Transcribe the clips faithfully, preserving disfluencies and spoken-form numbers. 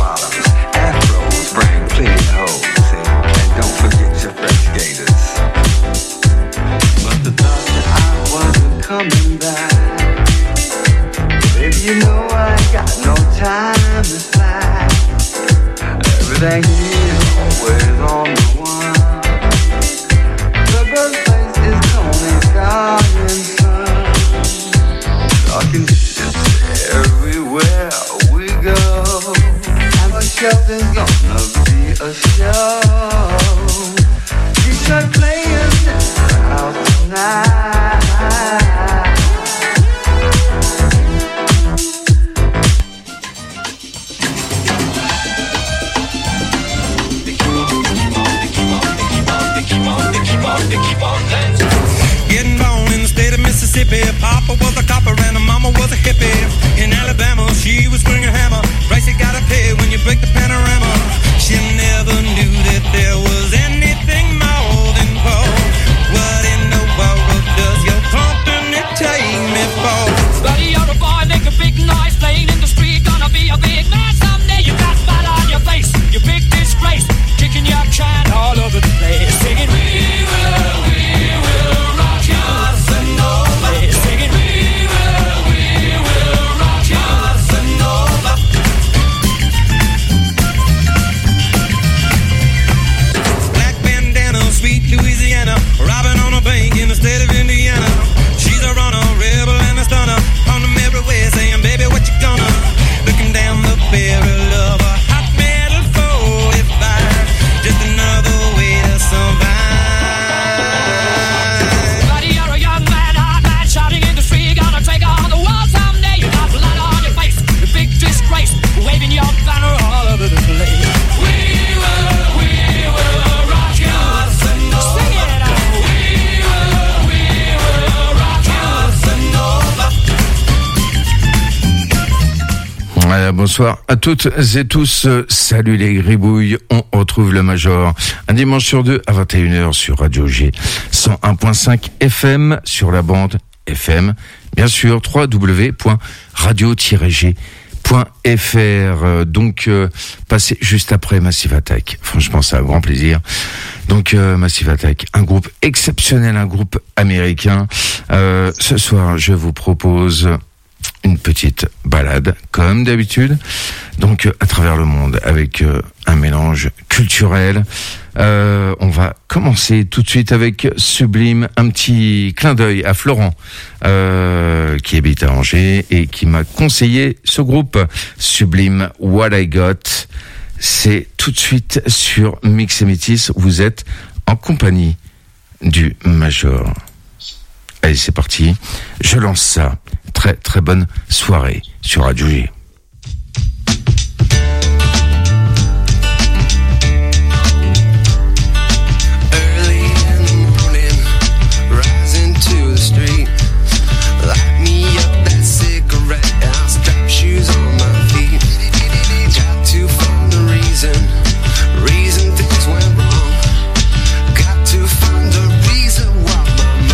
bottoms, afros bring clean hoes, see? And don't forget your fresh gators. But the thought that I wasn't coming back, baby, you know I ain't got no time to slack. Everything here always on the one. The birthplace is Tony Scoggins' son. Talking shit everywhere we go. And the show is gonna be a show. Detroit players in the house tonight. Getting born in the state of Mississippi. Papa was a copper and mama was a hippie. In Alabama, she was swinging a hammer. Price you gotta pay when you break the panorama. She never knew that there was anything more than gold. What in the world does your company take me for? Buddy, you're a boy, make a big noise. Playing in the street, gonna be a big man someday. You got spot on your face, you big disgrace. Kicking your can all over the place. Singing, we will, we will rock your Casanova. Singing, we will, we will rock your Casanova. Black bandana, sweet Louisiana, robbing on a bank in the state of Indiana. She's a runner, rebel and a stunner, on the merry way saying, baby, what you gonna? Looking down the barrel of a hot metal forty-five, just another way to survive. Buddy, you're a young man, hot man, shouting in the street, gonna take on the world someday. You got blood on your face, you big disgrace, waving your banner all over the place. We will, we will rock your Casanova. Sing it out. We will, we will rock your Casanova. Voilà, bonsoir à toutes et tous. Salut les gribouilles. On retrouve le Major un dimanche sur deux à vingt et une heures sur Radio G cent un point cinq F M sur la bande F M. Bien sûr, w w w point radio tiret g point f r. Donc, euh, passez juste après Massive Attack. Franchement, c'est un grand plaisir. Donc, euh, Massive Attack, un groupe exceptionnel, un groupe américain. Euh, ce soir, je vous propose une petite balade, comme d'habitude, donc à travers le monde, avec euh, un mélange culturel. Euh, on va commencer tout de suite avec Sublime, un petit clin d'œil à Florent, euh, qui habite à Angers et qui m'a conseillé ce groupe, Sublime, What I Got. C'est tout de suite sur Mix et Métis. Vous êtes en compagnie du Major. Allez, c'est parti. Je lance ça. Très très bonne soirée sur Radio G.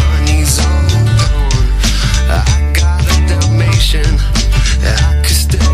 I could still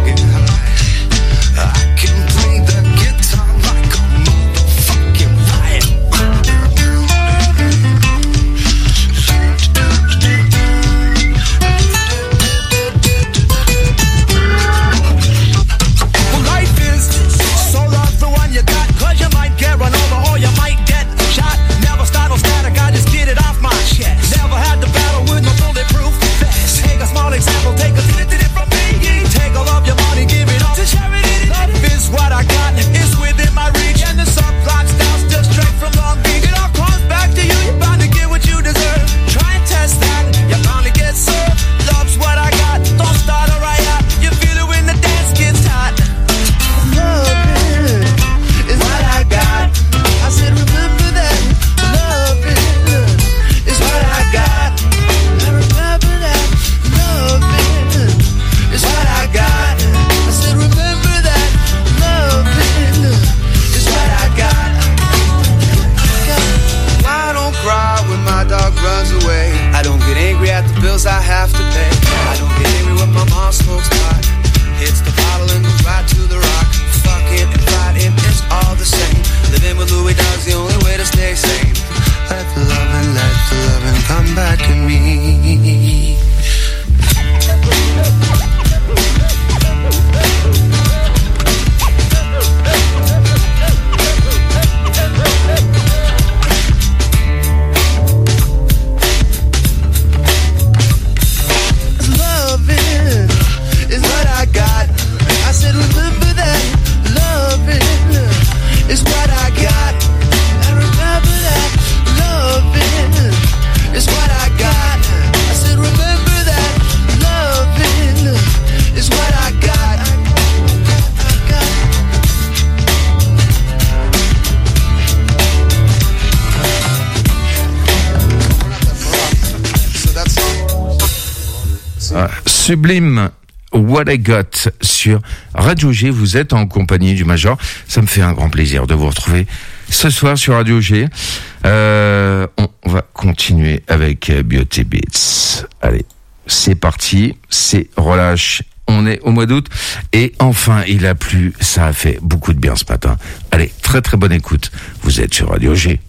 Sublime, What I Got sur Radio G. Vous êtes en compagnie du Major. Ça me fait un grand plaisir de vous retrouver ce soir sur Radio G. Euh, on va continuer avec Beauty Beats. Allez, c'est parti, c'est relâche. On est au mois d'août et enfin il a plu. Ça a fait beaucoup de bien ce matin. Allez, très très bonne écoute. Vous êtes sur Radio G.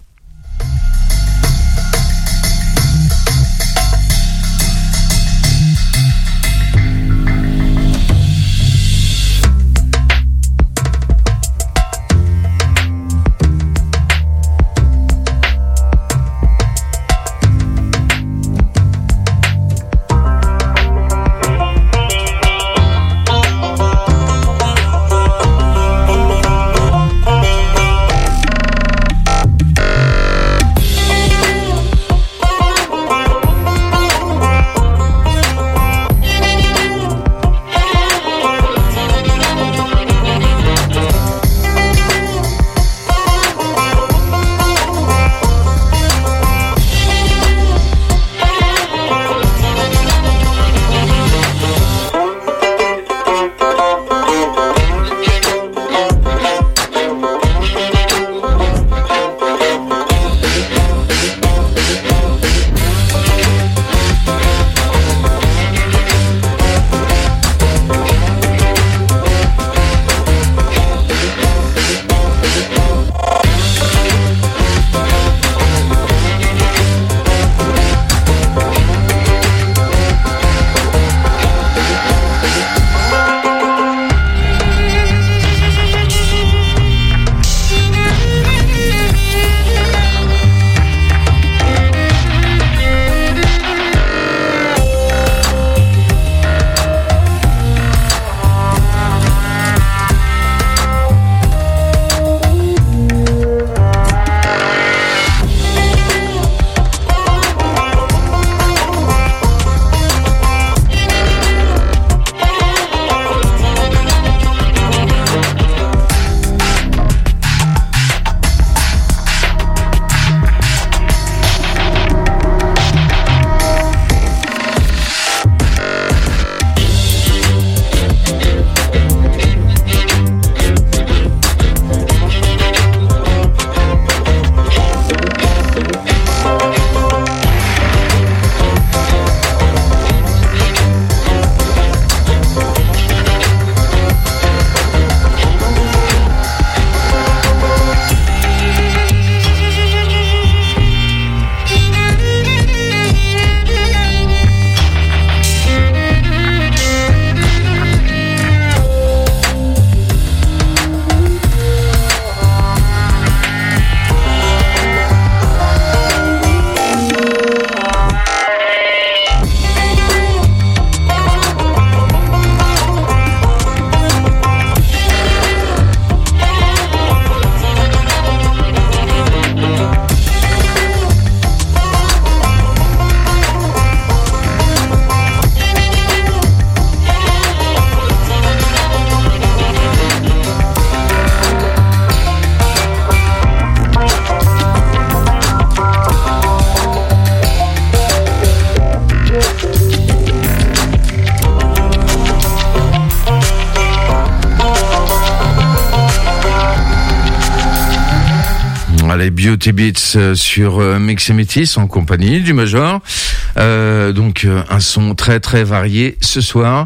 Les Beauty Beats sur euh, Mix et Métis en compagnie du Major. Euh, donc euh, un son très très varié ce soir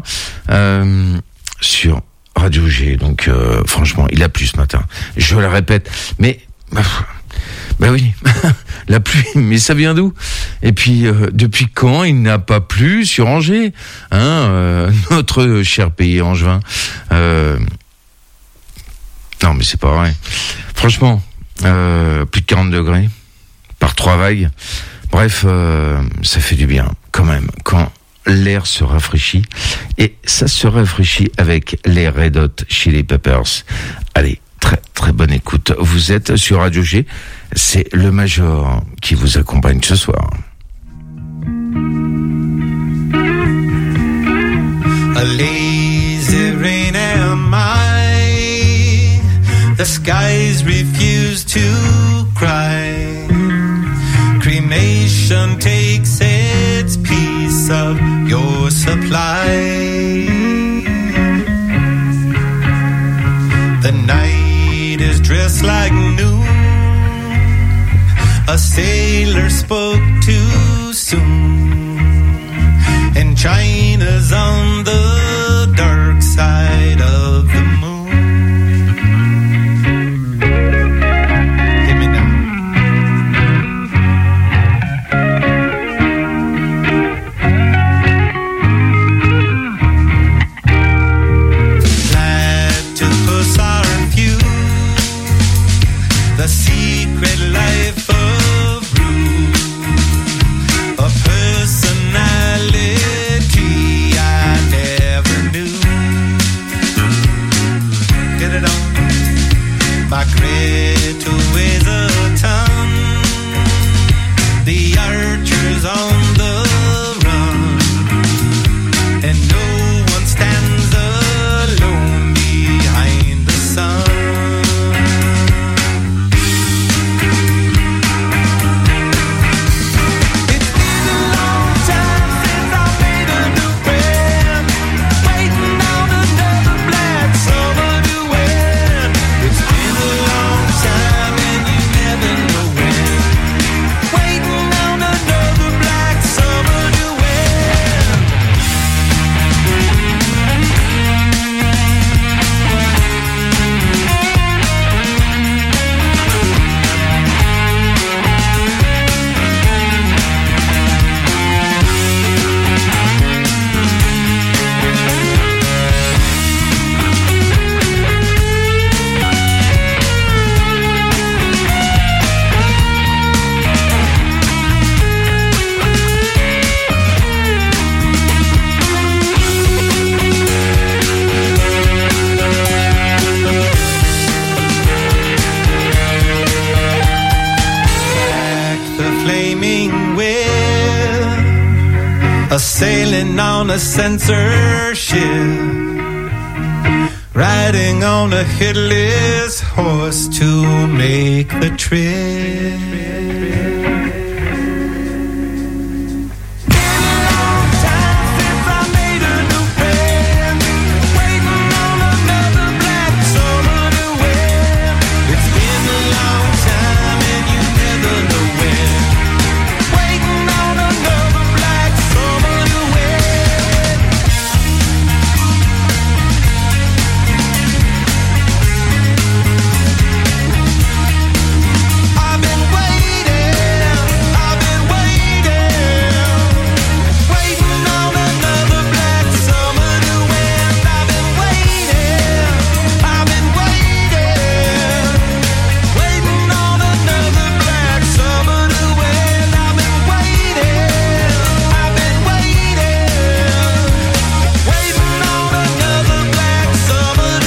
euh, sur Radio G. Donc euh, franchement, il a plu ce matin. Je le répète, mais bah, bah oui, la pluie. Mais ça vient d'où? Et puis euh, depuis quand il n'a pas plu sur Angers, hein, euh, notre cher pays angevin. Euh, non, mais c'est pas vrai. Franchement. Euh, plus de quarante degrés par trois vagues. Bref, euh, ça fait du bien quand même quand l'air se rafraîchit, et ça se rafraîchit avec les Red Hot Chili Peppers. Allez, très très bonne écoute. Vous êtes sur Radio G, c'est le Major qui vous accompagne ce soir. A lazy rain am I, the skies refuse to cry. Cremation takes its piece of your supply. The night is dressed like noon. A sailor spoke too soon, and China's on the dark side of the moon. Hit me now. Platypus are few, the secret life of Rue, a personality I never knew. Get it on. My Greta weighs a ton. The archer's on the run, and no one stands alone behind the sun. It's been a long time since I made a new friend, waiting on another black summer to win. It's been a long time and you never know when, waiting on another black summer to win. Back the flaming wheel, a sailing on a censorship, riding on a headless horse to make the trip. Been a long time since I made a new friend, waiting on another black summer to win. It's been a long time and you never know when, waiting on another black summer to win. I've been waiting, I've been waiting, waiting on another black summer to win. I've been waiting, I've been waiting, waiting on another black summer to win. I've been waiting, I've been waiting, waiting on another black summer to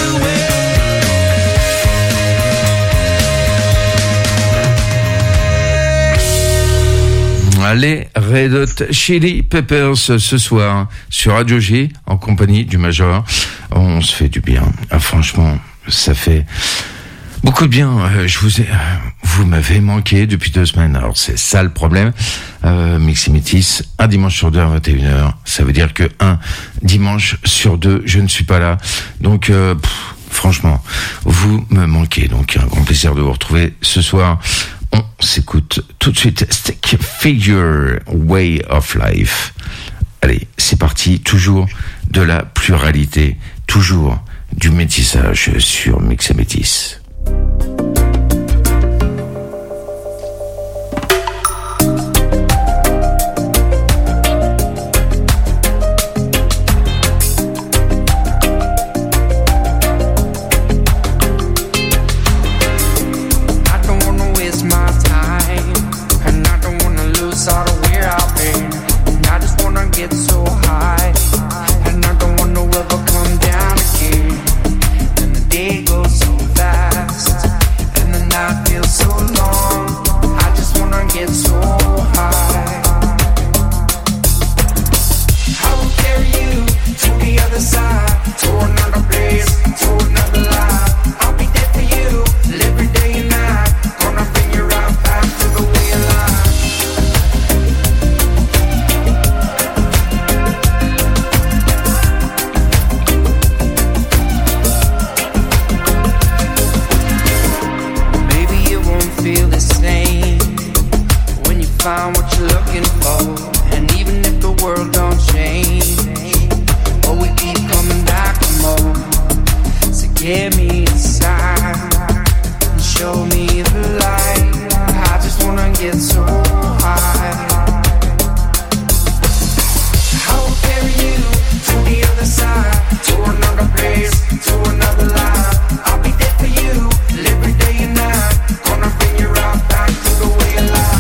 Les Red Hot Chili Peppers ce soir sur Radio G en compagnie du Major. On se fait du bien. Ah, franchement, ça fait beaucoup de bien. Euh, je vous ai, euh, vous m'avez manqué depuis deux semaines. Alors c'est ça le problème. Euh, Mix et Métis, un dimanche sur deux à vingt et une heures. Ça veut dire que un dimanche sur deux, je ne suis pas là. Donc euh, pff, franchement, vous me manquez. Donc un grand plaisir de vous retrouver ce soir. On s'écoute tout de suite Stick Figure, Way of Life. Allez, c'est parti, toujours de la pluralité, toujours du métissage sur Mix et Métis. I don't wanna waste my time, and I don't wanna lose all the where I've been. And I just wanna get so high, and I don't wanna ever come down again. And the day goes so fast. find what you're looking for. And even if the world don't change, oh, we keep coming back for more. So get me inside and show me the light. I just wanna get so high. I will carry you to the other side, to another place, to another life. I'll be there for you every day and night. Gonna bring you right back to the way of life.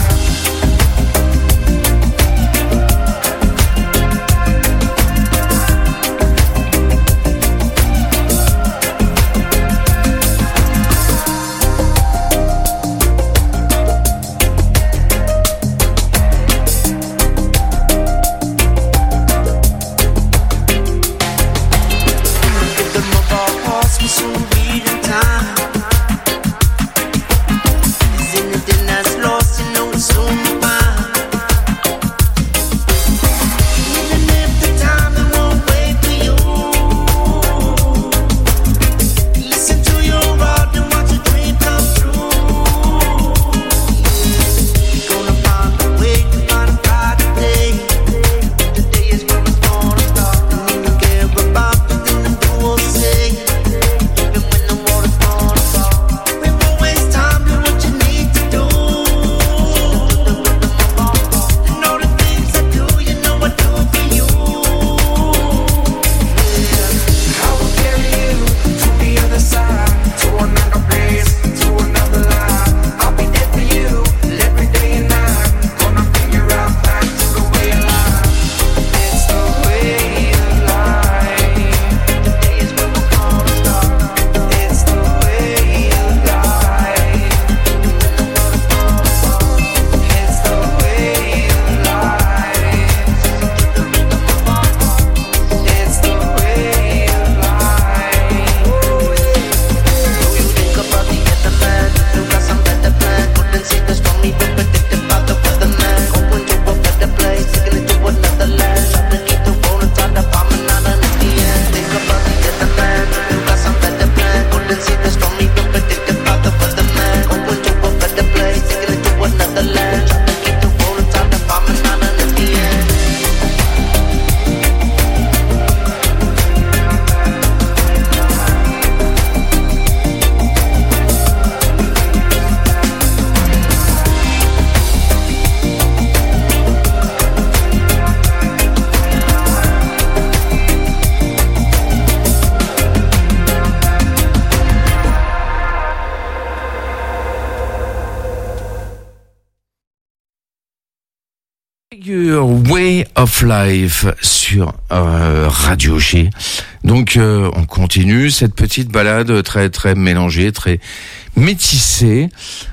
Way of Life sur euh, Radio G. Donc euh, on continue cette petite balade très très mélangée, très métissée.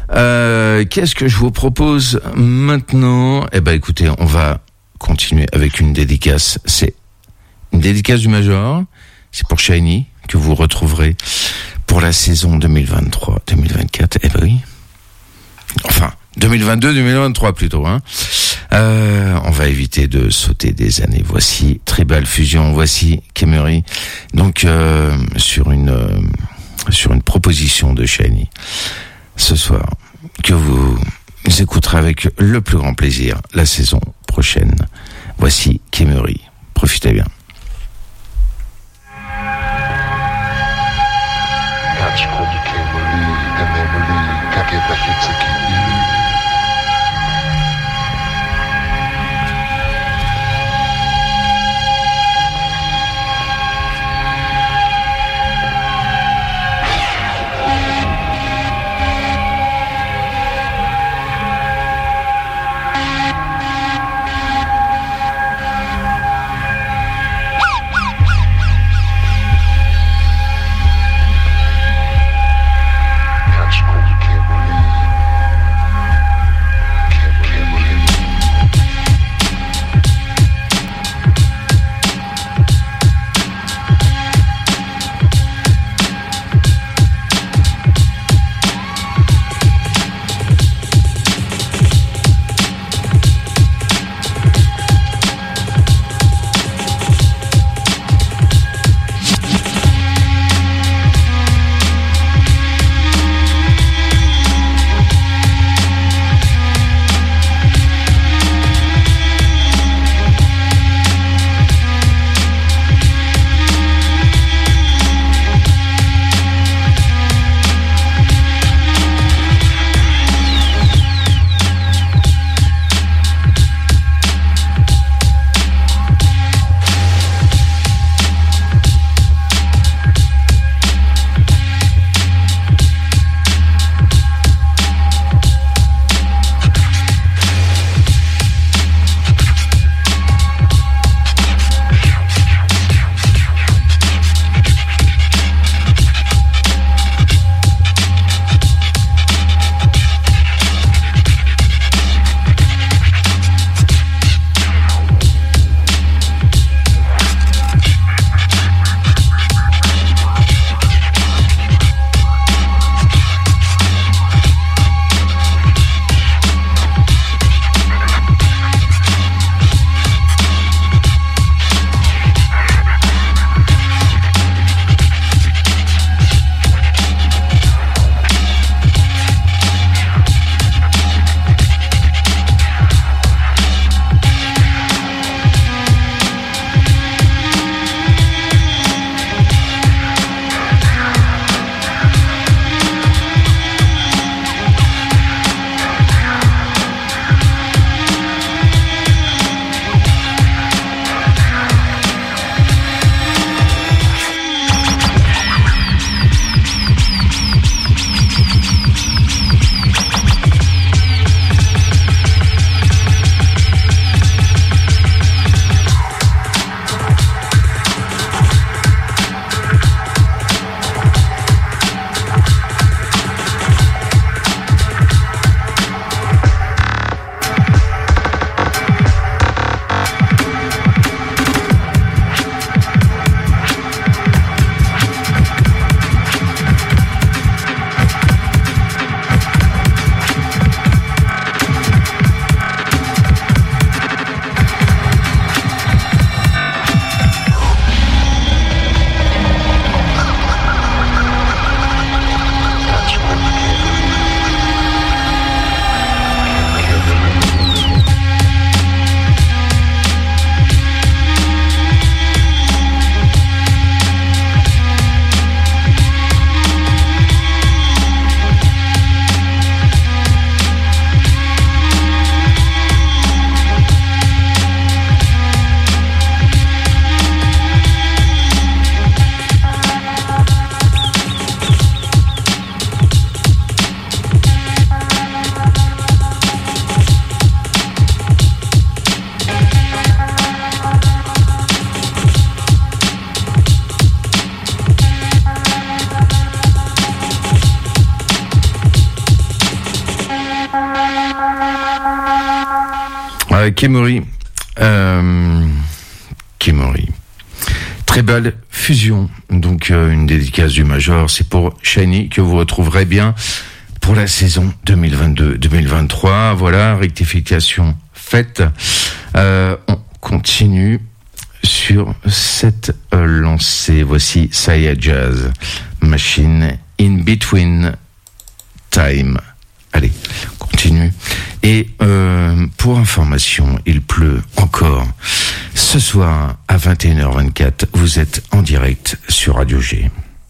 Euh, qu'est-ce que je vous propose maintenant? Eh ben écoutez, on va continuer avec une dédicace. C'est une dédicace du Major. C'est pour Shiny que vous retrouverez pour la saison deux mille vingt-trois deux mille vingt-quatre. Eh ben oui. Enfin, deux mille vingt-deux deux mille vingt-trois plutôt, hein. Euh, on va éviter de sauter des années. Voici Tribal Fusion, voici Kemery. Donc euh, sur une euh, sur une proposition de Shiny ce soir que vous écouterez avec le plus grand plaisir la saison prochaine. Voici Kemery. Profitez bien. Euh, Kemori. Euh, Kemori. Très belle fusion. Donc, euh, une dédicace du Major. C'est pour Shiny que vous retrouverez bien pour la saison deux mille vingt-deux deux mille vingt-trois. Voilà, rectification faite. Euh, on continue sur cette euh, lancée. Voici Saya Jazz Machine In Between Time. Allez, on continue. Et euh, pour information, il pleut encore. Ce soir, à vingt et une heures vingt-quatre, vous êtes en direct sur Radio G.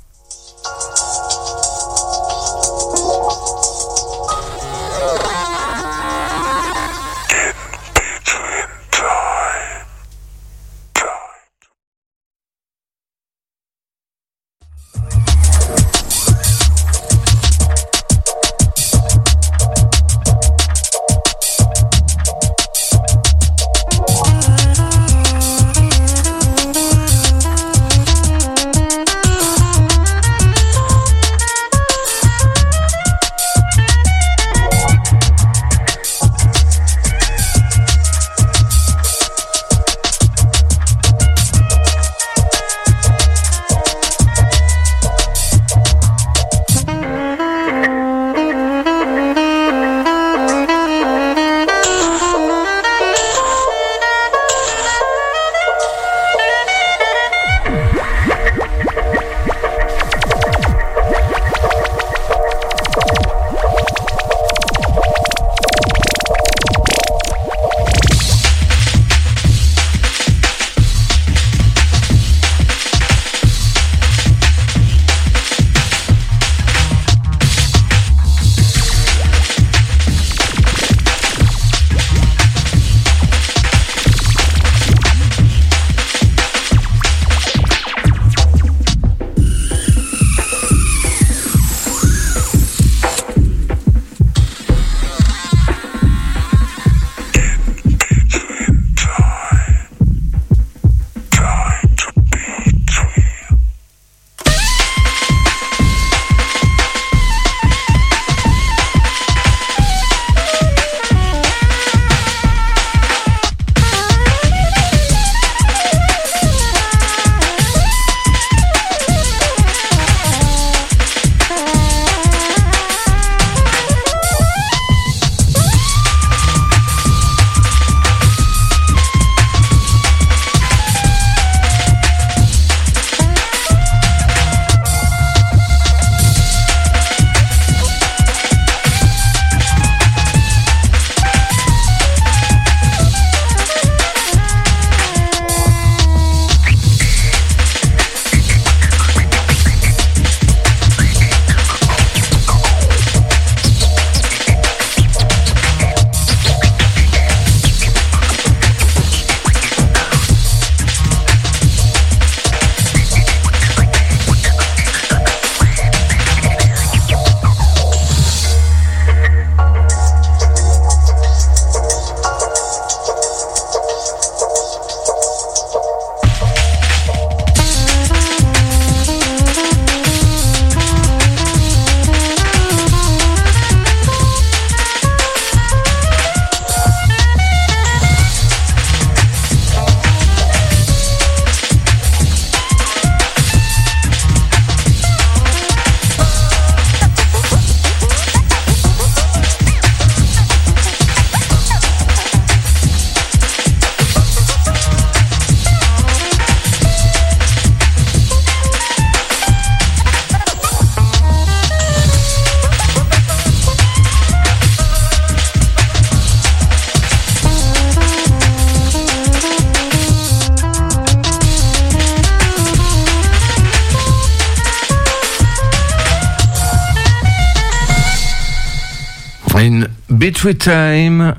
In Between Time,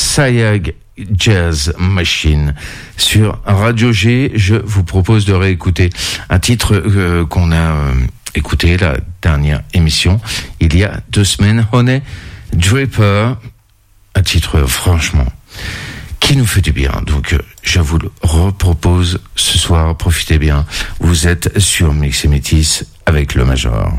Sayag Jazz Machine. Sur Radio G, je vous propose de réécouter un titre euh, qu'on a euh, écouté la dernière émission, il y a deux semaines, Honey Dripper, un titre franchement qui nous fait du bien. Donc je vous le repropose ce soir, profitez bien. Vous êtes sur Mix et Métis avec le Major.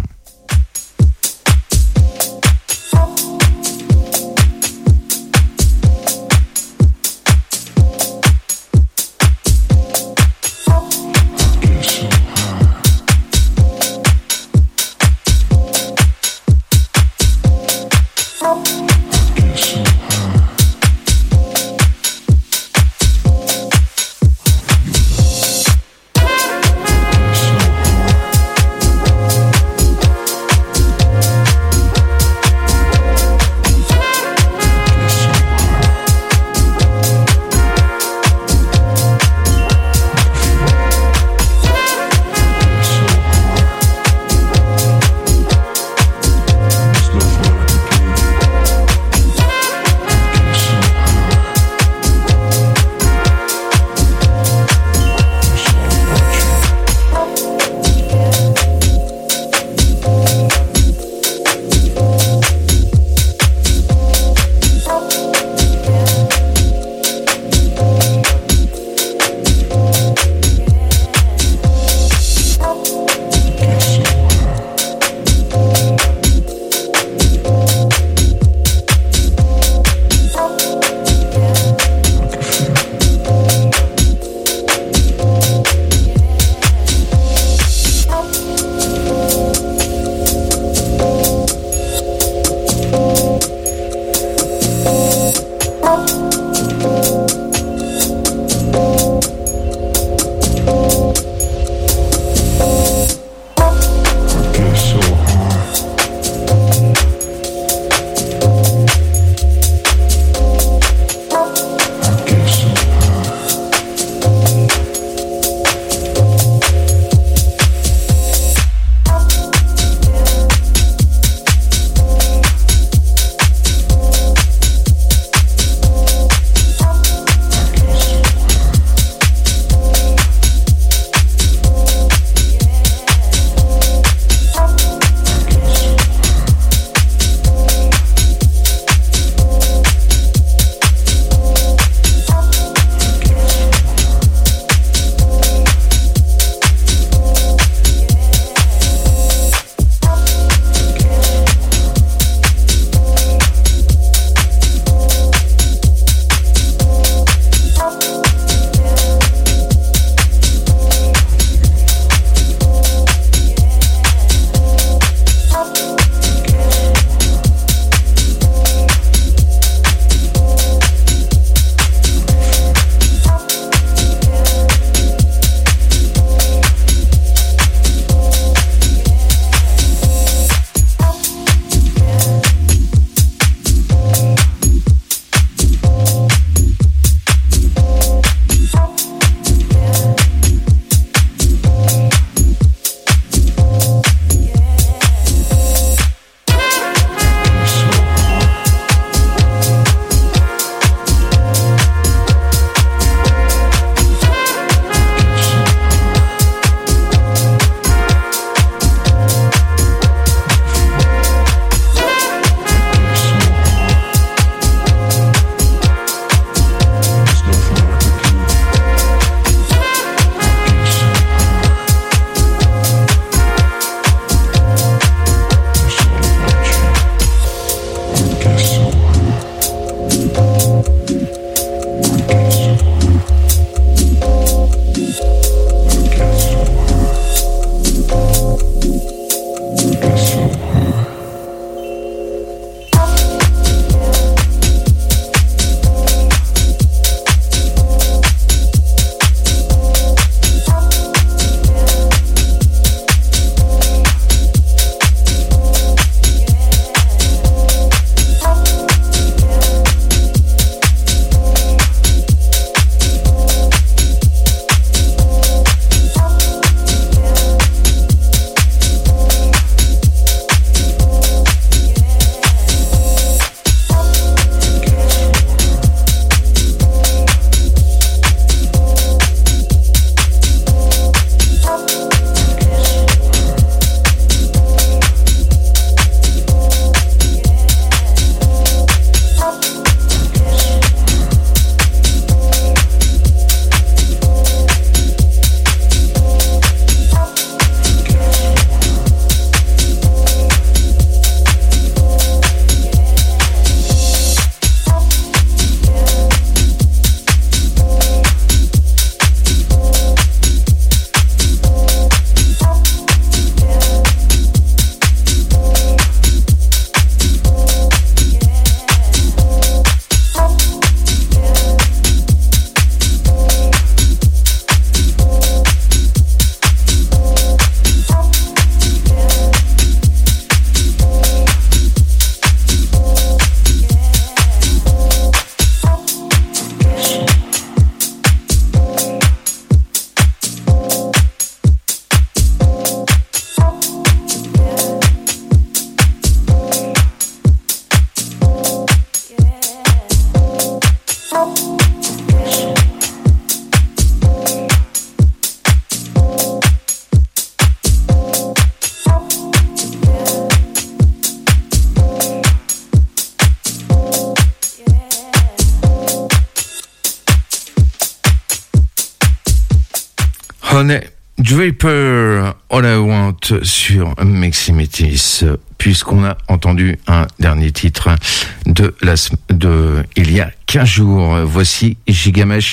Connie Draper, All I Want sur Meximetis, puisqu'on a entendu un dernier titre de la de il y a quinze jours. Voici Gigamesh,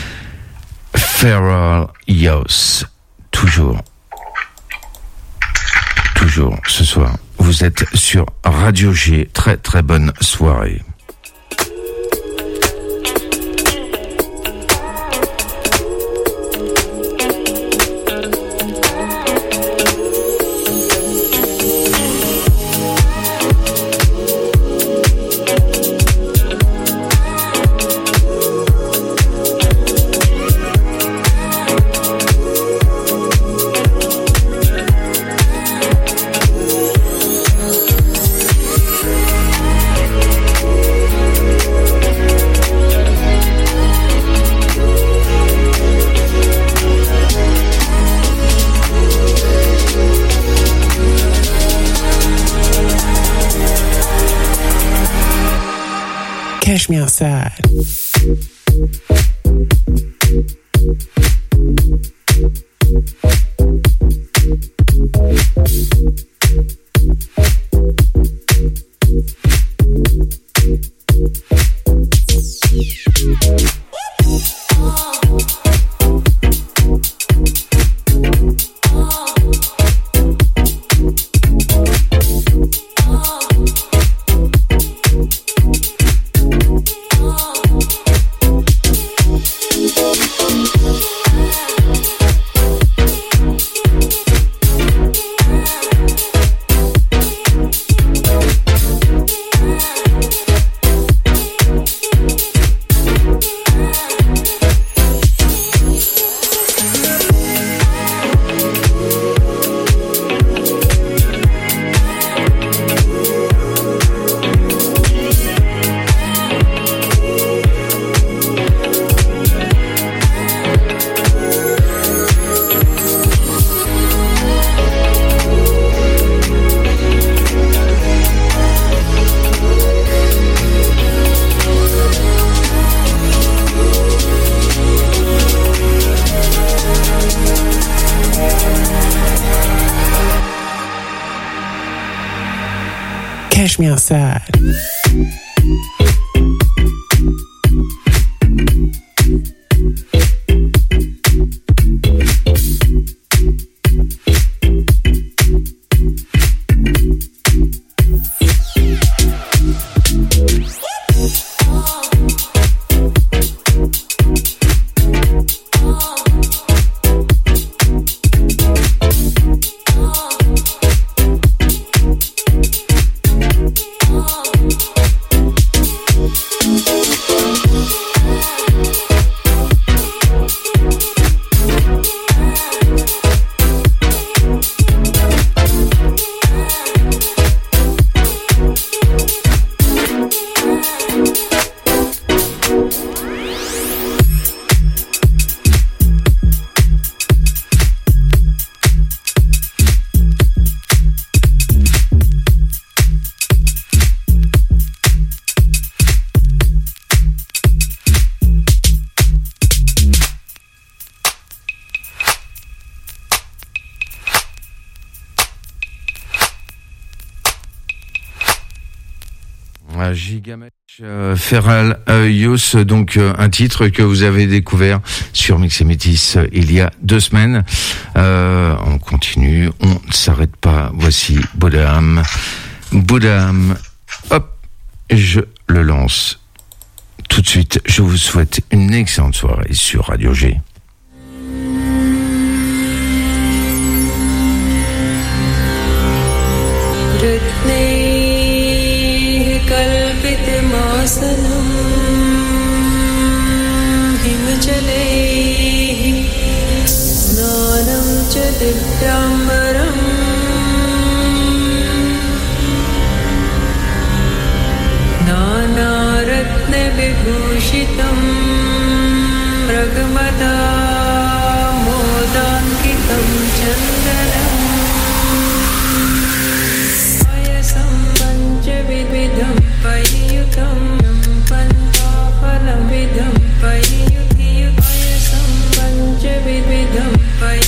Feral Youth. Toujours, toujours ce soir. Vous êtes sur Radio G. Très très bonne soirée. Cash me outside. Cash me outside. Gigamesh, euh, Feral Youth, donc euh, un titre que vous avez découvert sur Mixemétis euh, il y a deux semaines. Euh, on continue, on ne s'arrête pas. Voici Bodam. Bodam, hop, je le lance tout de suite. Je vous souhaite une excellente soirée sur Radio G. कल्पितमासनम् हिमजलैः स्नानं च दिव्याम्बरम् नानारत्नविभूषितं मृगमदा मोदाङ्कितं चन्दनम् पायसं पञ्चविधं परियुतं पन्ताफलमिदं परियुतियुपायसं पञ्चविधं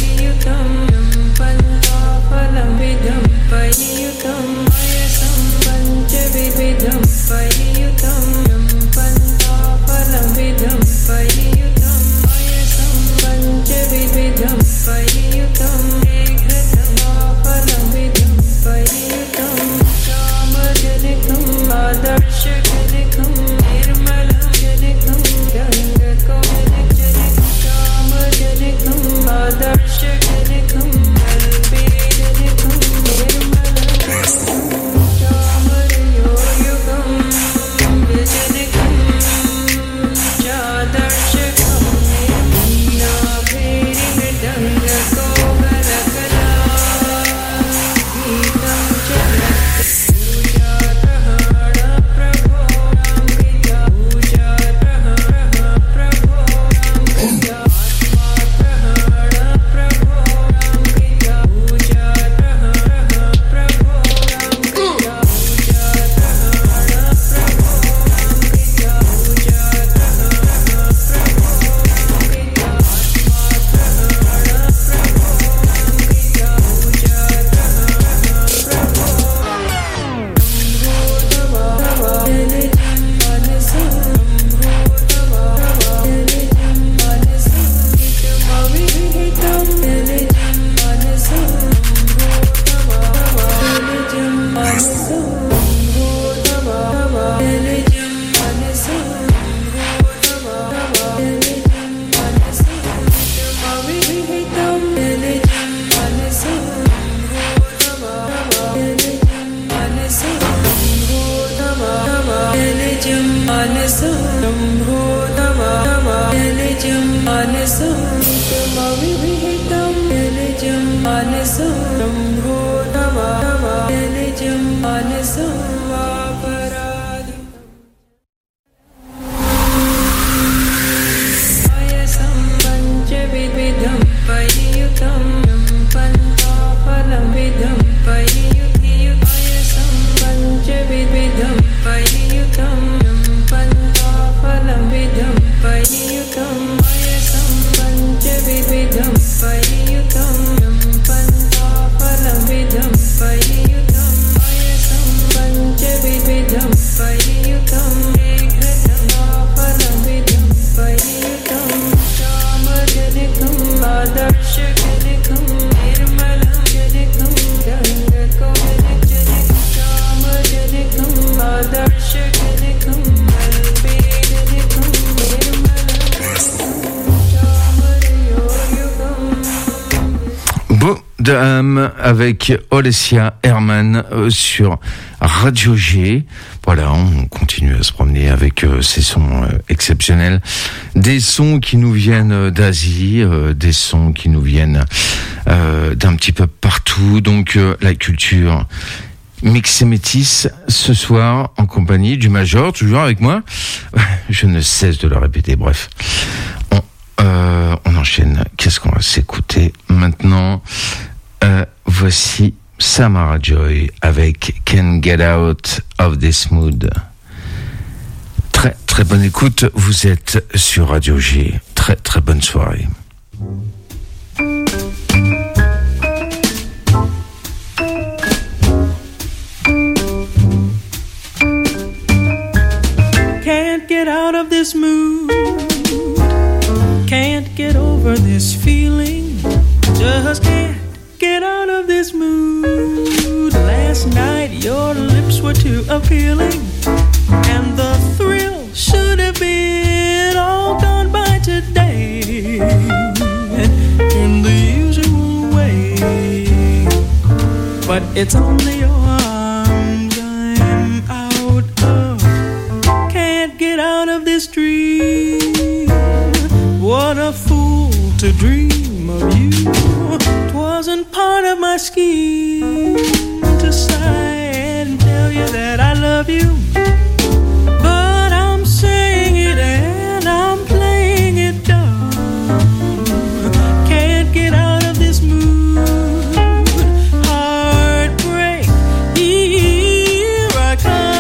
Manisam Bhodava Elijam Manisam Mavihitam Elijam Manisam Bhodava Elijam Manisam Vaparadam Ayasam Panchavidam Payutam Pantapalam Vidam Payutam Ayasam Panchavidam Payutam Pantapalam Vidam Payutam Ayasam Panchavidam Payutam Pantapalam Vidam Payutam Ayasam Panchavidam Payutam Ekratamapalam Vidam Payutam Shamajanikam Adarshaganikam Nirmalam Janikam Gangakam Janikam Shamajanikam Adarshaganikam Albedanikam Nirmalam Bodam avec Olesya Herman euh, sur Radio G. Voilà, on continue à se promener avec euh, ces sons euh, exceptionnels. Des sons qui nous viennent d'Asie, euh, des sons qui nous viennent euh, d'un petit peu partout. Donc euh, la culture mix et métis ce soir en compagnie du Major, toujours avec moi. Je ne cesse de le répéter, bref. On, euh, on enchaîne. Qu'est-ce qu'on va s'écouter maintenant? euh, Voici Samara Joy avec Can't Get Out of This Mood. Très très bonne écoute, vous êtes sur Radio G. Très très bonne soirée. Can't get out of this mood. Can't get over this feeling. Just can't get out of this mood. Last night your lips were too appealing, and the thrill should have been all gone by today in the usual way. But it's only your arms I'm out of. Can't get out of this dream. What a fool to dream of you. 'Twasn't part of my scheme to sigh and tell you that I love you. But I'm saying it and I'm playing it dumb. Can't get out of this mood. Heartbreak, here I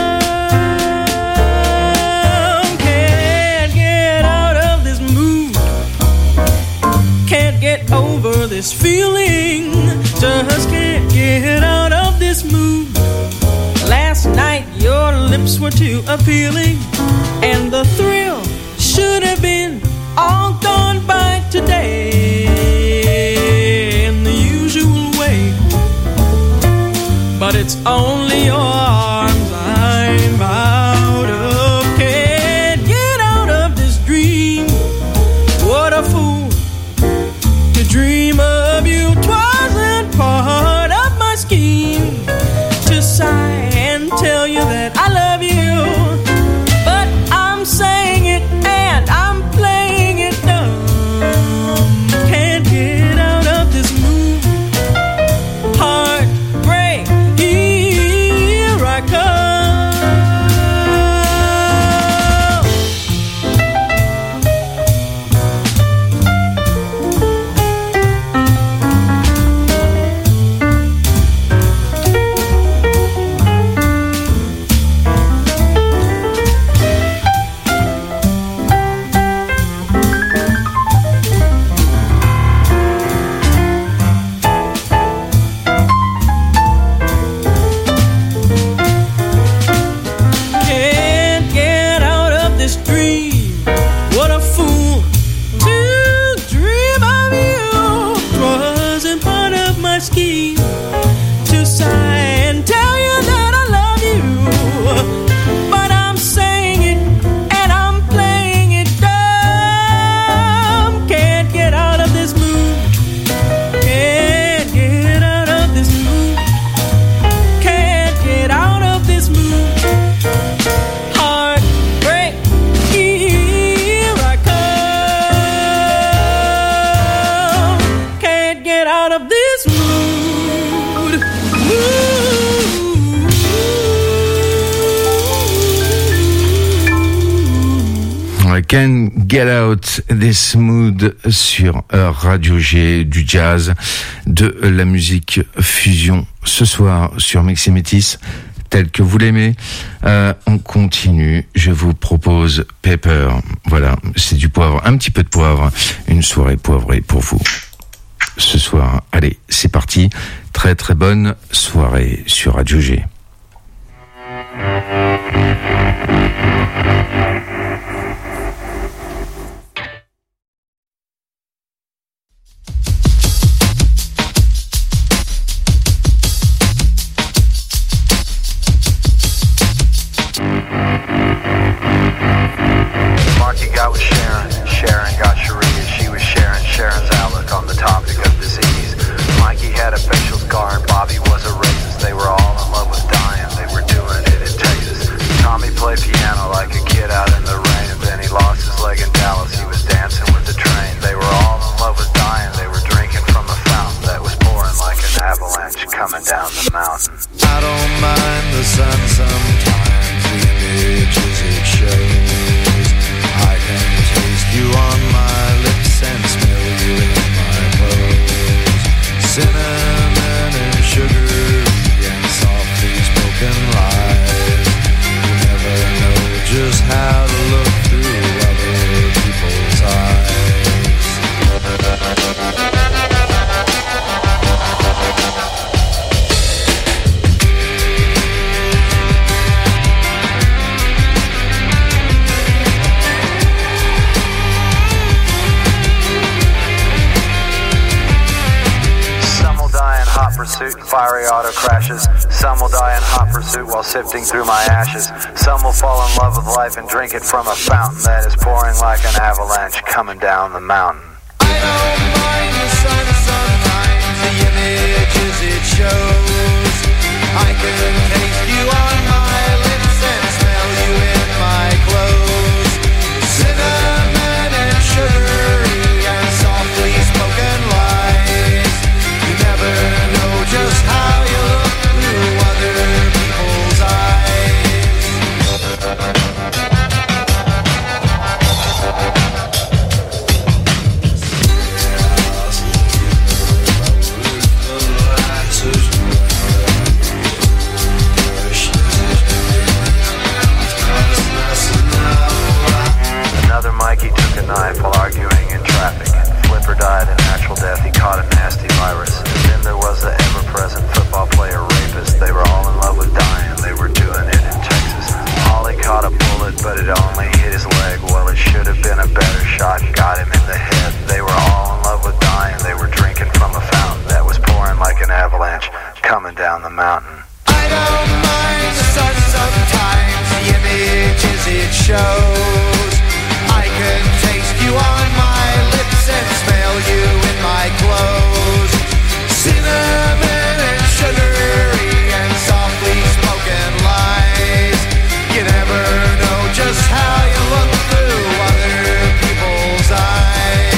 come. Can't get out of this mood. Can't get over this feeling. Just can't get out of this mood. Last night your lips were too appealing, and the thrill should have been all gone by today in the usual way. But it's only your arms I'm out of. Can't get out of this dream. What a fool to dream of you. 'Twasn't part of my scheme to sigh and tell you that I love you. But I'm saying it and I'm playing it dumb. Can't get out of this mood. Heartbreak, here I come. Can Get Out This Mood sur Radio G, du jazz, de la musique fusion ce soir sur Mix et Métis, tel que vous l'aimez. Euh, on continue, je vous propose Pepper, voilà, c'est du poivre, un petit peu de poivre, une soirée poivrée pour vous ce soir. Allez, c'est parti, très très bonne soirée sur Radio G. Sifting through my ashes. Some will fall in love with life and drink it from a fountain that is pouring like an avalanche coming down the mountain. I don't mind the sun sometimes, the images it shows. I can taste you on my lips and smell you in my clothes. Cinnamon and sugary and softly spoken lies. You never know just how you look through other people's eyes. Another Mikey took a knife while arguing in traffic. Flipper died a natural death, he caught a nasty virus. And then there was the ever-present football player rapist. They were all in love with dying, they were doing it in Texas. Ollie caught a bullet, but it only hit his leg. Well, it should have been a better shot, got him in the head. They were all in love with dying, they were drinking from a fountain that was pouring like an avalanche coming down the mountain. I don't mind the sun sometimes, the images it shows. I can taste you on my lips and smell you in my clothes. Cinnamon and sugary and softly spoken lies. You never know just how you look through other people's eyes.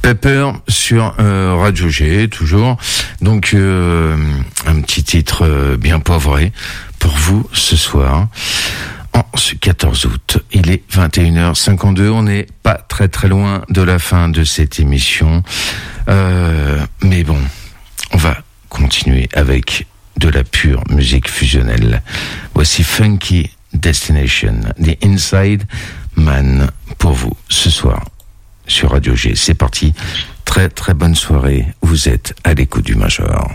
Pepper sur euh, Radio G, toujours. Donc, euh, un petit titre euh, bien poivré pour vous ce soir. En ce quatorze août, il est vingt et une heures cinquante-deux. On n'est pas très très loin de la fin de cette émission. Euh, mais bon, on va continuer avec de la pure musique fusionnelle. Voici Funky Destination, The Inside Man pour vous ce soir sur Radio G. C'est parti. Très très bonne soirée. Vous êtes à l'écoute du Major.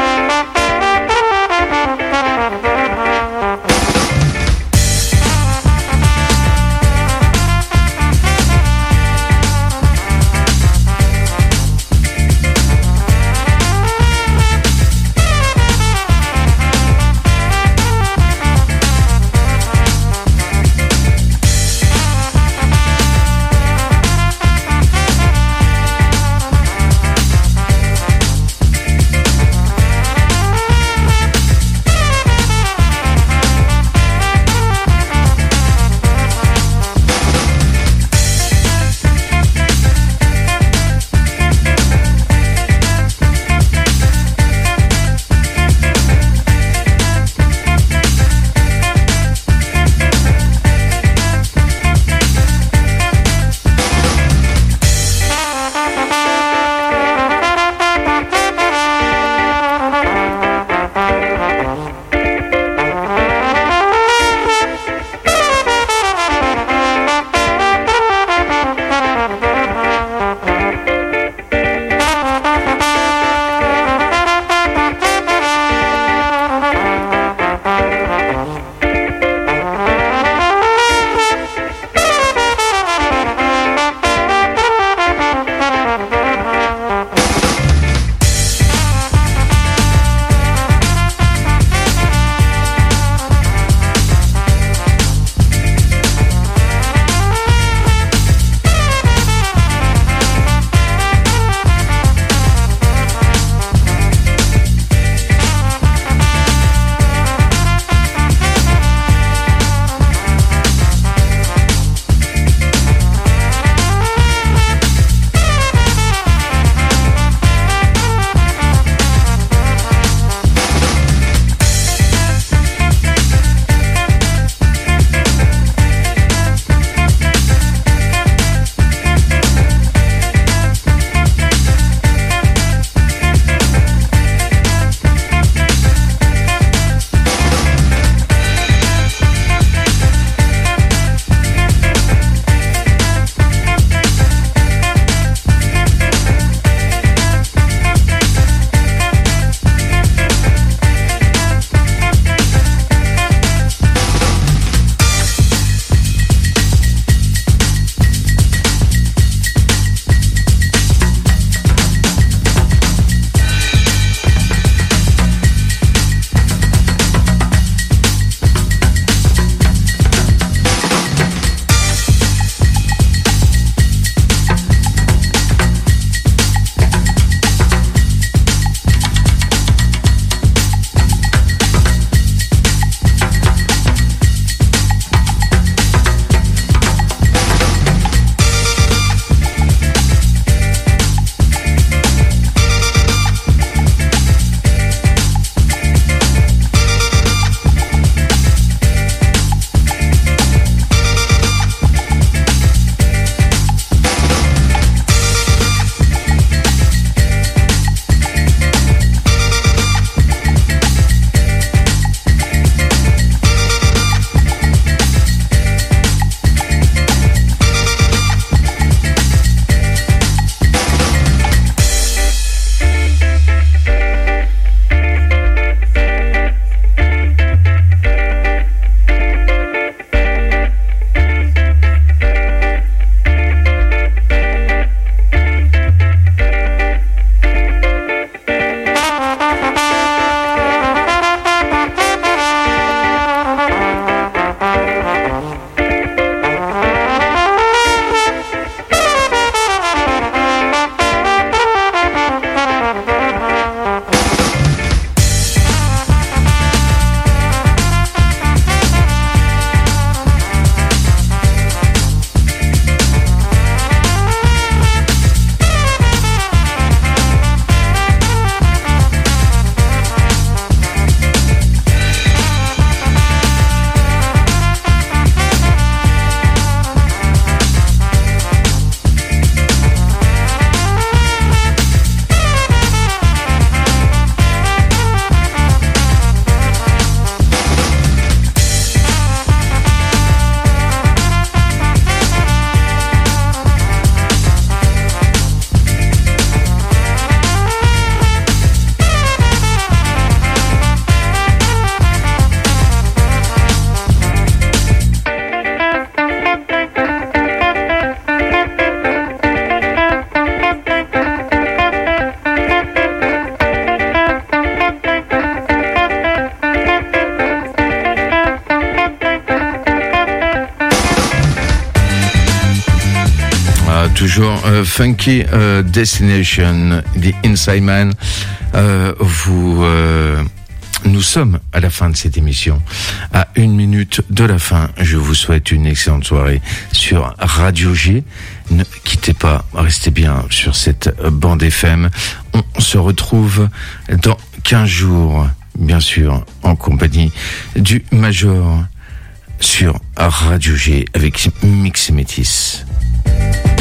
We'll be right back. Major, euh, Funky euh, Destination, The Inside Man. Euh, vous, euh, nous sommes à la fin de cette émission. À une minute de la fin, je vous souhaite une excellente soirée sur Radio G. Ne quittez pas, restez bien sur cette bande F M. On se retrouve dans quinze jours, bien sûr, en compagnie du Major sur Radio G avec Mix et Métis.